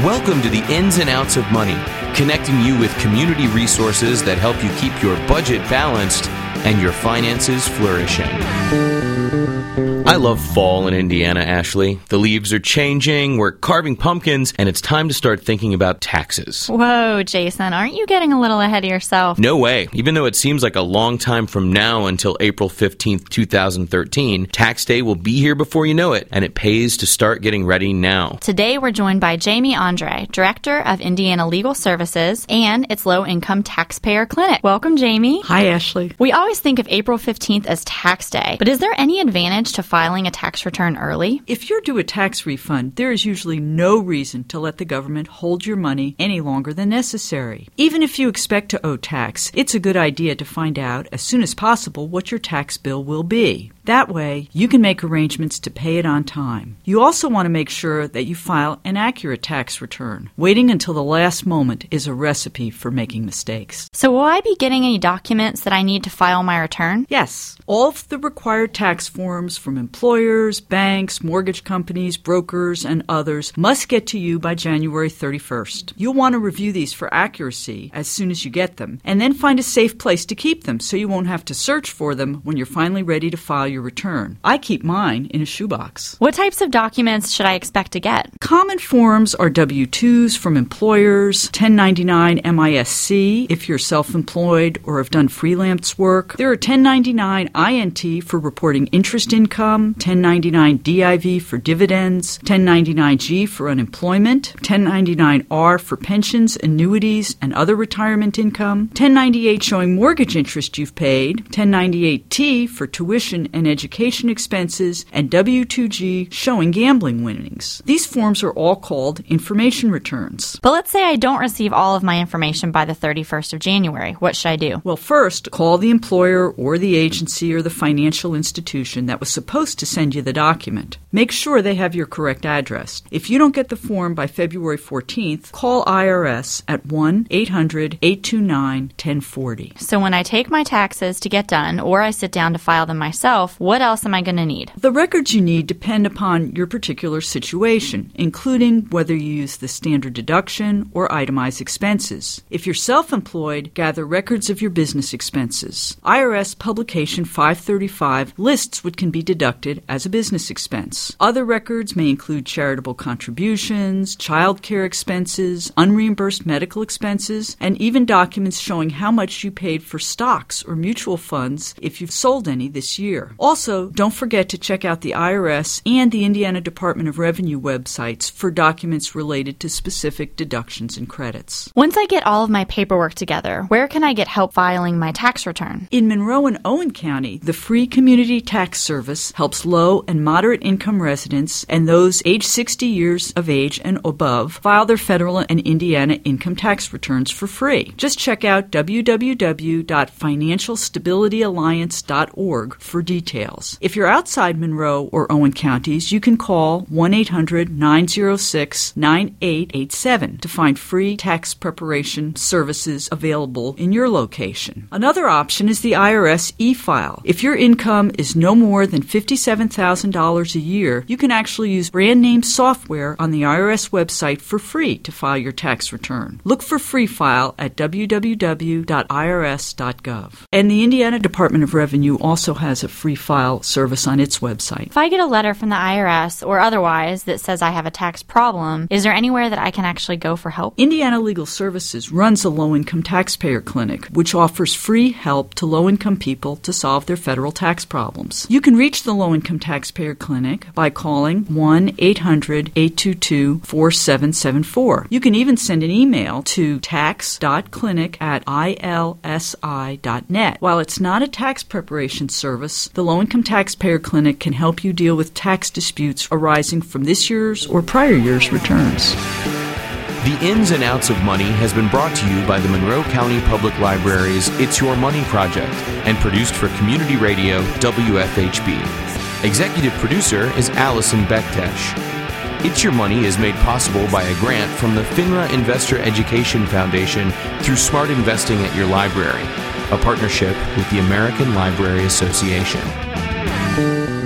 Welcome to the Ins and Outs of Money, connecting you with community resources that help you keep your budget balanced and your finances flourishing. I love fall in Indiana, Ashley. The leaves are changing, we're carving pumpkins, and it's time to start thinking about taxes. Whoa, Jason, aren't you getting a little ahead of yourself? No way. Even though it seems like a long time from now until April 15th, 2013, tax day will be here before you know it, and it pays to start getting ready now. Today we're joined by Jamie Andre, Director of Indiana Legal Services and its Low-Income Taxpayer Clinic. Welcome, Jamie. Hi, Ashley. We always think of April 15th as tax day, but is there any advantage to filing a tax return early? If you're due a tax refund, there is usually no reason to let the government hold your money any longer than necessary. Even if you expect to owe tax, it's a good idea to find out as soon as possible what your tax bill will be. That way, you can make arrangements to pay it on time. You also want to make sure that you file an accurate tax return. Waiting until the last moment is a recipe for making mistakes. So will I be getting any documents that I need to file my return? Yes. All of the required tax forms from employers, banks, mortgage companies, brokers, and others must get to you by January 31st. You'll want to review these for accuracy as soon as you get them, and then find a safe place to keep them so you won't have to search for them when you're finally ready to file your return. I keep mine in a shoebox. What types of documents should I expect to get? Common forms are W-2s from employers, 1099 MISC if you're self-employed or have done freelance work. There are 1099 INT for reporting interest income, 1099 DIV for dividends, 1099G for unemployment, 1099R for pensions, annuities, and other retirement income, 1098 showing mortgage interest you've paid, 1098T for tuition and education expenses, and W-2G showing gambling winnings. These forms are all called information returns. But let's say I don't receive all of my information by the 31st of January. What should I do? Well, first, call the employer or the agency or the financial institution that was supposed to send you the document. Make sure they have your correct address. If you don't get the form by February 14th, call IRS at 1-800-829-1040. So when I take my taxes to get done or I sit down to file them myself, what else am I going to need? The records you need depend upon your particular situation, including whether you use the standard deduction or itemized expenses. If you're self-employed, gather records of your business expenses. IRS Publication 535 lists what can be deducted as a business expense. Other records may include charitable contributions, child care expenses, unreimbursed medical expenses, and even documents showing how much you paid for stocks or mutual funds if you've sold any this year. Also, don't forget to check out the IRS and the Indiana Department of Revenue websites for documents related to specific deductions and credits. Once I get all of my paperwork together, where can I get help filing my tax return? In Monroe and Owen County, the Free Community Tax Service helps low and moderate income residents and those age 60 years of age and above file their federal and Indiana income tax returns for free. Just check out www.financialstabilityalliance.org for details. If you're outside Monroe or Owen counties, you can call 1-800-906-9887 to find free tax preparation services available in your location. Another option is the IRS e-file. If your income is no more than $57,000 a year, you can actually use brand name software on the IRS website for free to file your tax return. Look for Free File at www.irs.gov. And the Indiana Department of Revenue also has a free file service on its website. If I get a letter from the IRS or otherwise that says I have a tax problem, is there anywhere that I can actually go for help? Indiana Legal Services runs a low-income taxpayer clinic, which offers free help to low-income people to solve their federal tax problems. You can reach the Low-Income Taxpayer Clinic by calling 1-800-822-4774. You can even send an email to tax.clinic@ilsi.net. While it's not a tax preparation service, the Low-Income Taxpayer Clinic can help you deal with tax disputes arising from this year's or prior year's returns. The Ins and Outs of Money has been brought to you by the Monroe County Public Library's It's Your Money Project and produced for Community Radio WFHB. Executive producer is Allison Bektesh. It's Your Money is made possible by a grant from the FINRA Investor Education Foundation through Smart Investing at Your Library, a partnership with the American Library Association.